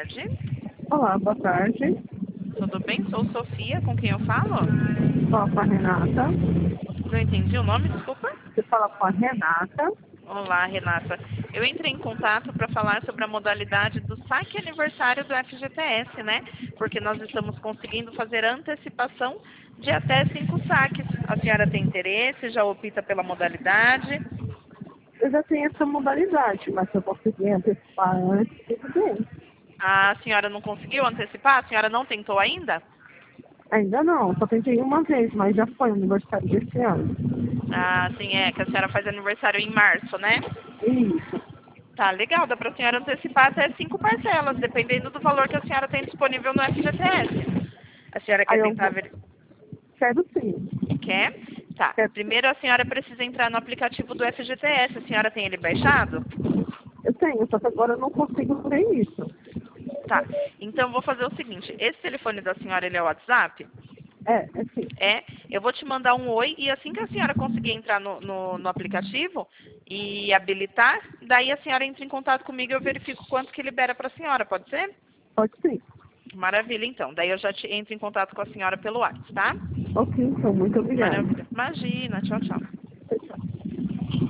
tarde. Olá, boa tarde. Tudo bem? Sou Sofia, com quem eu falo? Fala com a Renata. Não entendi o nome, desculpa. Você fala com a Renata. Olá, Renata. Eu entrei em contato para falar sobre a modalidade do saque aniversário do FGTS, né? Porque nós estamos conseguindo fazer antecipação de até 5 saques. A senhora tem interesse? Já opta pela modalidade? Eu já tenho essa modalidade, mas se eu conseguir antecipar antes, tudo bem. A senhora não conseguiu antecipar? A senhora não tentou ainda? Ainda não, só tentei uma vez, mas já foi o aniversário desse ano. Ah, sim, é, que a senhora faz aniversário em março, né? Isso. Tá, legal, dá pra senhora antecipar até 5 parcelas, dependendo do valor que a senhora tem disponível no FGTS. A senhora quer Aí eu tentar vou. ver... Quero sim. Quer? Tá. Quero sim. Primeiro a senhora precisa entrar no aplicativo do FGTS. A senhora tem ele baixado? Eu tenho, só que agora eu não consigo ver isso. Tá. Então vou fazer o seguinte, esse telefone da senhora, ele é o WhatsApp? É sim. É, eu vou te mandar um oi e assim que a senhora conseguir entrar no aplicativo e habilitar, daí a senhora entra em contato comigo e eu verifico quanto que libera para a senhora, pode ser? Pode sim. Maravilha, então. Daí eu já entro em contato com a senhora pelo WhatsApp, tá? Ok, então, muito obrigada. Maravilha. Imagina, tchau, tchau.